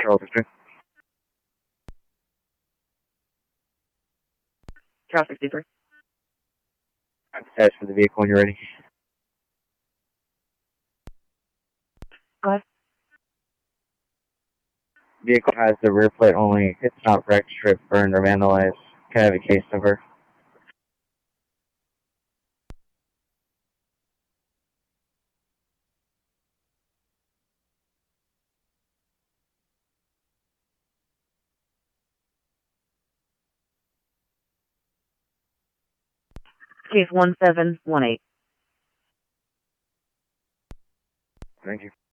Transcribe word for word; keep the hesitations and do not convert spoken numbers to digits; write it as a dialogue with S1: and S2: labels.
S1: Charles sixty.
S2: Charles sixty-three.
S1: I'm attached for the vehicle when you're ready.
S2: Go ahead.
S1: Vehicle has the rear plate only. It's not wrecked, stripped, burned, or vandalized. Can I have a case number?
S2: Case one seven one eight.
S1: Thank you.